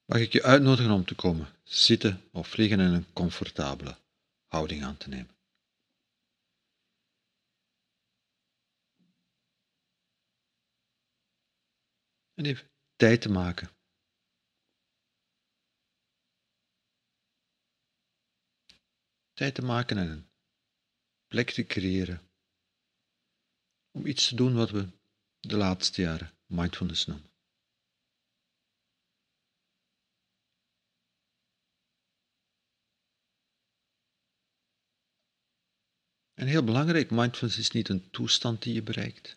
Mag ik je uitnodigen om te komen zitten of liggen en een comfortabele houding aan te nemen. En even tijd te maken. Tijd te maken en een plek te creëren om iets te doen wat we de laatste jaren mindfulness noemen. En heel belangrijk, mindfulness is niet een toestand die je bereikt.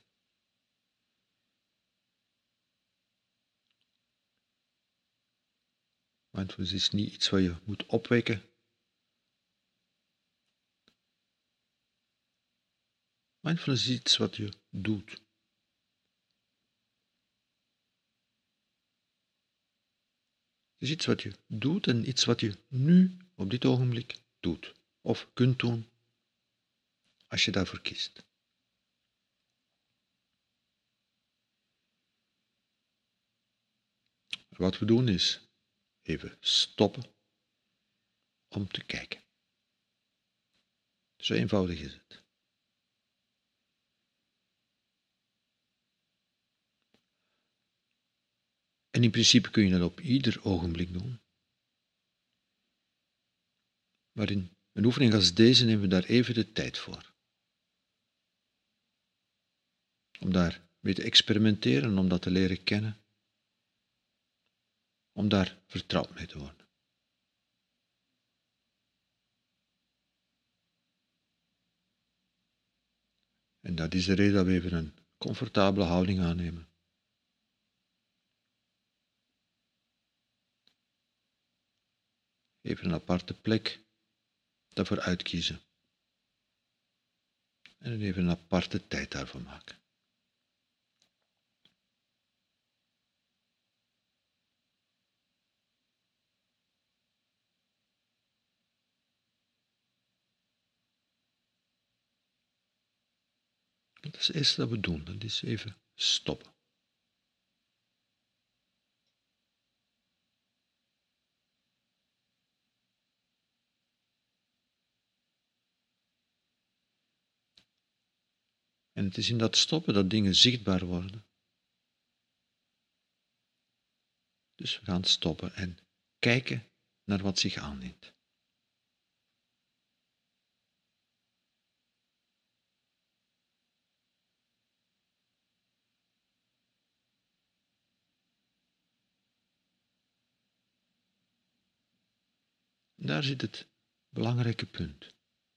Mindfulness is niet iets wat je moet opwekken. Mindfulness is iets wat je doet. Het is iets wat je doet en iets wat je nu, op dit ogenblik, doet. Of kunt doen, als je daarvoor kiest. Wat we doen is even stoppen om te kijken. Zo eenvoudig is het. En in principe kun je dat op ieder ogenblik doen. Maar in een oefening als deze nemen we daar even de tijd voor. Om daar mee te experimenteren, om dat te leren kennen. Om daar vertrouwd mee te worden. En dat is de reden dat we even een comfortabele houding aannemen. Even een aparte plek daarvoor uitkiezen. En even een aparte tijd daarvoor maken. Dat is het eerste dat we doen, dat is even stoppen. En het is in dat stoppen dat dingen zichtbaar worden. Dus we gaan stoppen en kijken naar wat zich aandient. Daar zit het belangrijke punt.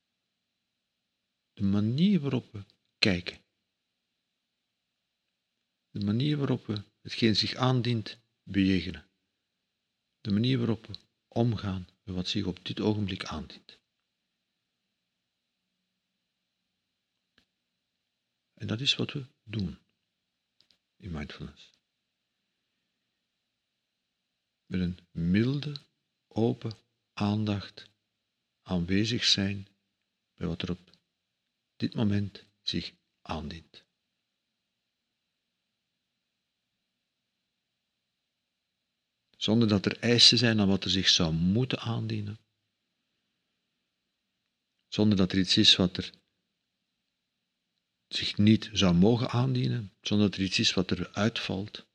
De manier waarop we kijken. De manier waarop we hetgeen zich aandient bejegenen. De manier waarop we omgaan met wat zich op dit ogenblik aandient. En dat is wat we doen in mindfulness. Met een milde, open aandacht aanwezig zijn bij wat er op dit moment zich aandient. Zonder dat er eisen zijn aan wat er zich zou moeten aandienen. Zonder dat er iets is wat er zich niet zou mogen aandienen. Zonder dat er iets is wat er uitvalt.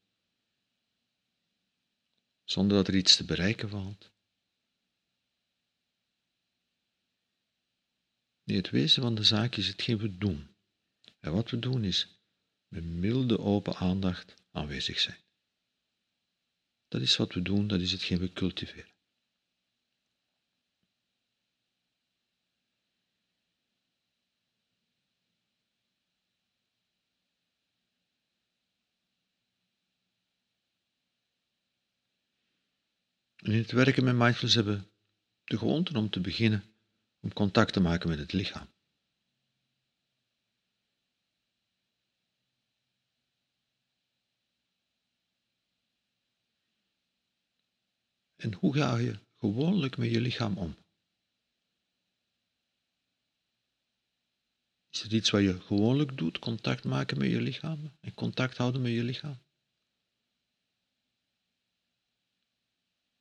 Zonder dat er iets te bereiken valt. Nee, het wezen van de zaak is hetgeen we doen. En wat we doen is met milde open aandacht aanwezig zijn. Dat is wat we doen, dat is hetgeen we cultiveren. En in het werken met mindfulness hebben we de gewoonte om te beginnen om contact te maken met het lichaam. En hoe ga je gewoonlijk met je lichaam om? Is het iets wat je gewoonlijk doet, contact maken met je lichaam en contact houden met je lichaam?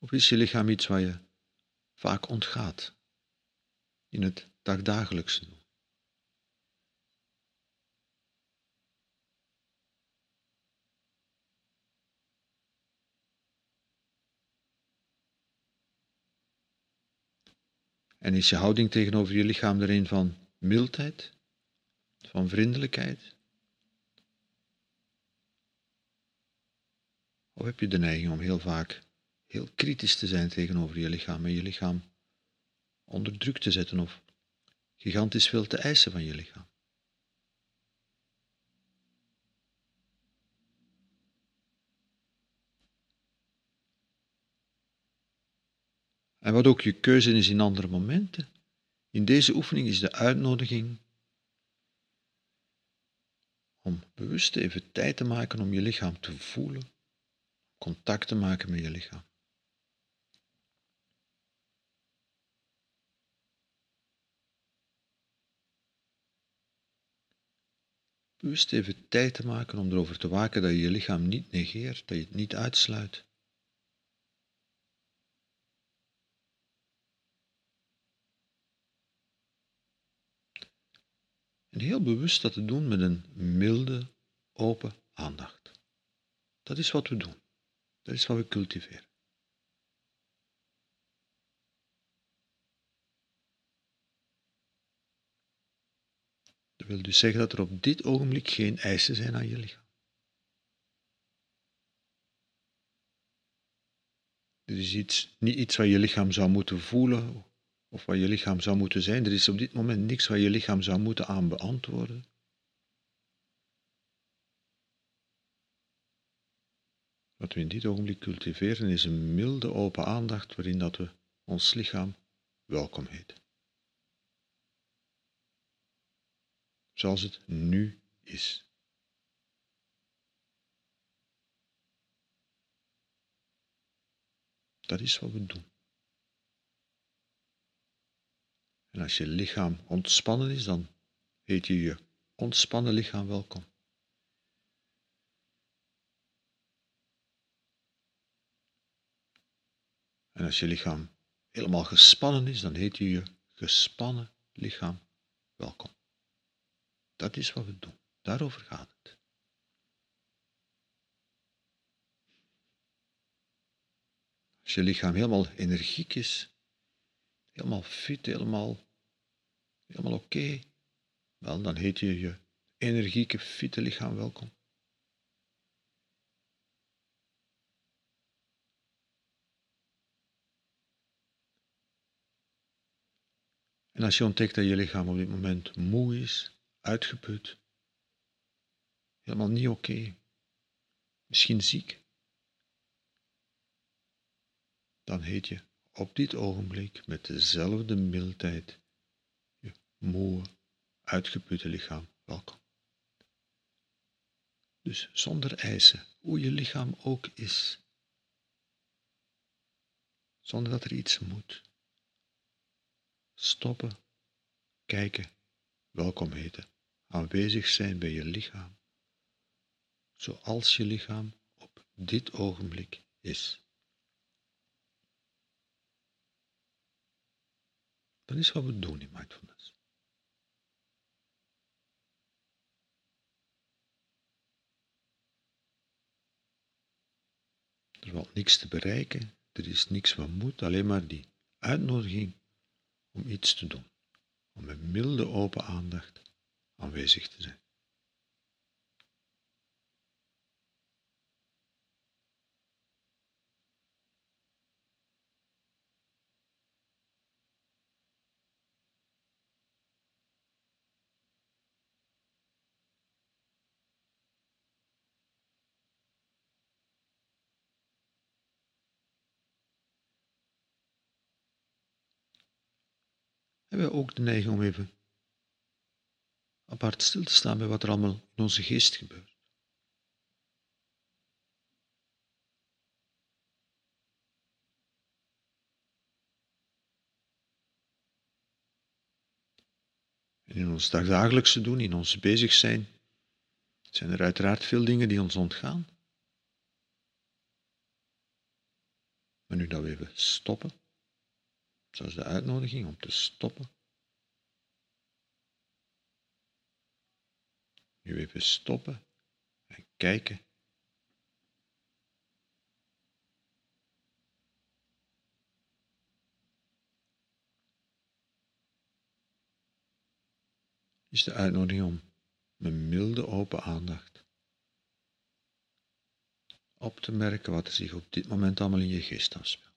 Of is je lichaam iets wat je vaak ontgaat in het dagdagelijkse doen? En is je houding tegenover je lichaam er een van mildheid, van vriendelijkheid? Of heb je de neiging om heel vaak heel kritisch te zijn tegenover je lichaam en je lichaam onder druk te zetten of gigantisch veel te eisen van je lichaam? En wat ook je keuze is in andere momenten, in deze oefening is de uitnodiging om bewust even tijd te maken om je lichaam te voelen, contact te maken met je lichaam. Bewust even tijd te maken om erover te waken dat je je lichaam niet negeert, dat je het niet uitsluit. En heel bewust dat te doen met een milde, open aandacht. Dat is wat we doen. Dat is wat we cultiveren. Dat wil dus zeggen dat er op dit ogenblik geen eisen zijn aan je lichaam. Er is niet iets wat je lichaam zou moeten voelen of wat je lichaam zou moeten zijn. Er is op dit moment niks wat je lichaam zou moeten aan beantwoorden. Wat we in dit ogenblik cultiveren is een milde open aandacht waarin dat we ons lichaam welkom heten. Zoals het nu is. Dat is wat we doen. En als je lichaam ontspannen is, dan heet je je ontspannen lichaam welkom. En als je lichaam helemaal gespannen is, dan heet je je gespannen lichaam welkom. Dat is wat we doen. Daarover gaat het. Als je lichaam helemaal energiek is, helemaal fit, helemaal oké, wel, dan heet je je energieke, fitte lichaam welkom. En als je ontdekt dat je lichaam op dit moment moe is, uitgeput, helemaal niet oké, misschien ziek, dan heet je op dit ogenblik met dezelfde mildheid je moe, uitgeputte lichaam welkom. Dus zonder eisen, hoe je lichaam ook is, zonder dat er iets moet. Stoppen, kijken, welkom heten, aanwezig zijn bij je lichaam, zoals je lichaam op dit ogenblik is. Dat is wat we doen in mindfulness. Er valt niks te bereiken, er is niks wat moet, alleen maar die uitnodiging om iets te doen, om met milde open aandacht aanwezig te zijn. Hebben we ook de neiging om even apart stil te staan bij wat er allemaal in onze geest gebeurt. En in ons dagdagelijkse doen, in ons bezig zijn er uiteraard veel dingen die ons ontgaan. Maar nu dat we even stoppen, zoals de uitnodiging om te stoppen. Nu even stoppen en kijken. Is de uitnodiging om met milde open aandacht op te merken wat er zich op dit moment allemaal in je geest afspeelt.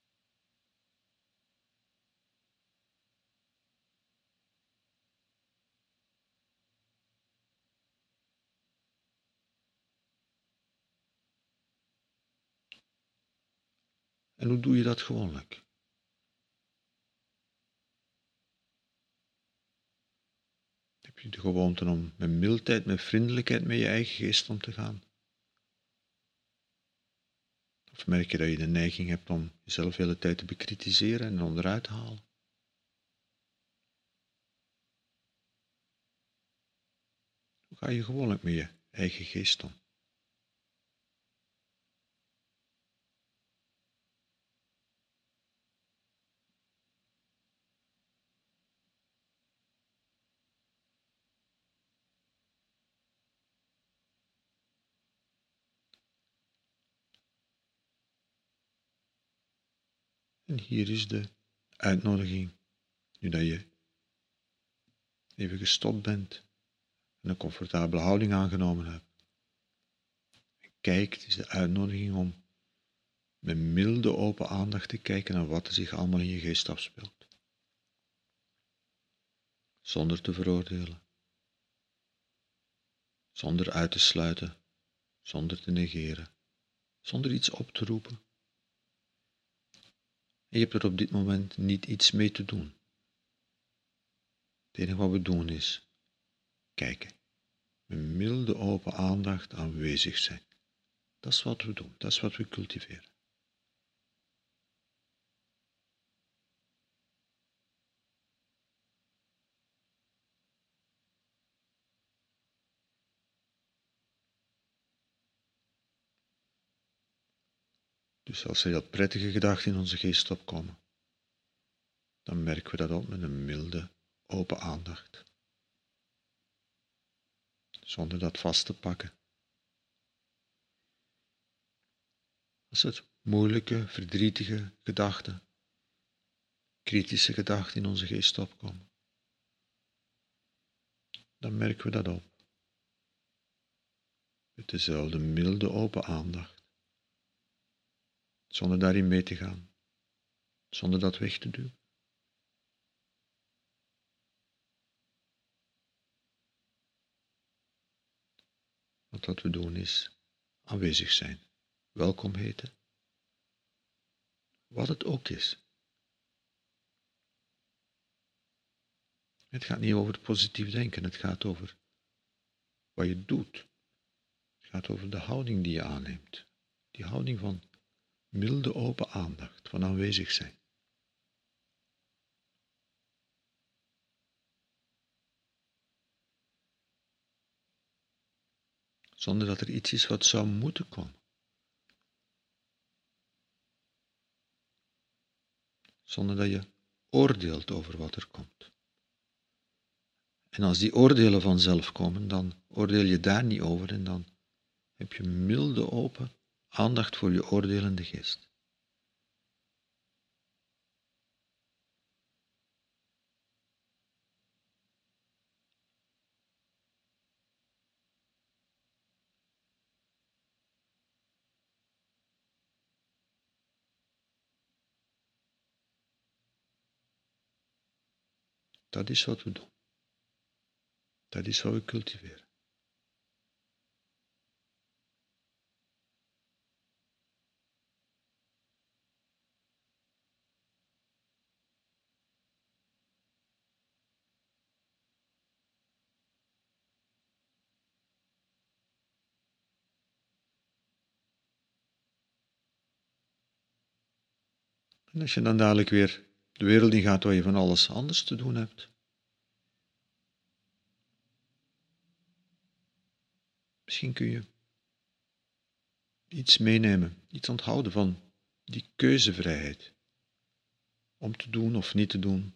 En hoe doe je dat gewoonlijk? Heb je de gewoonte om met mildheid, met vriendelijkheid met je eigen geest om te gaan? Of merk je dat je de neiging hebt om jezelf de hele tijd te bekritiseren en onderuit te halen? Hoe ga je gewoonlijk met je eigen geest om? En hier is de uitnodiging, nu dat je even gestopt bent en een comfortabele houding aangenomen hebt. En kijkt, is de uitnodiging om met milde open aandacht te kijken naar wat er zich allemaal in je geest afspeelt. Zonder te veroordelen. Zonder uit te sluiten. Zonder te negeren. Zonder iets op te roepen. En je hebt er op dit moment niet iets mee te doen. Het enige wat we doen is kijken. Met milde open aandacht aanwezig zijn. Dat is wat we doen. Dat is wat we cultiveren. Dus als er heel prettige gedachten in onze geest opkomen, dan merken we dat op met een milde, open aandacht. Zonder dat vast te pakken. Als het moeilijke, verdrietige gedachten, kritische gedachten in onze geest opkomen, dan merken we dat op. Met dezelfde milde, open aandacht. Zonder daarin mee te gaan. Zonder dat weg te duwen. Want wat we doen is aanwezig zijn. Welkom heten. Wat het ook is. Het gaat niet over positief denken. Het gaat over wat je doet. Het gaat over de houding die je aanneemt. Die houding van milde open aandacht, van aanwezig zijn. Zonder dat er iets is wat zou moeten komen. Zonder dat je oordeelt over wat er komt. En als die oordelen vanzelf komen, dan oordeel je daar niet over en dan heb je milde open aandacht voor je oordelende geest. Dat is wat we doen. Dat is wat we cultiveren. En als je dan dadelijk weer de wereld in gaat waar je van alles anders te doen hebt, misschien kun je iets meenemen, iets onthouden van die keuzevrijheid om te doen of niet te doen.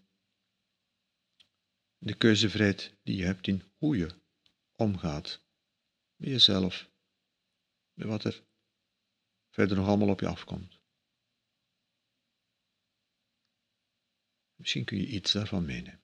De keuzevrijheid die je hebt in hoe je omgaat met jezelf, met wat er verder nog allemaal op je afkomt. Misschien kun je iets daarvan meenemen.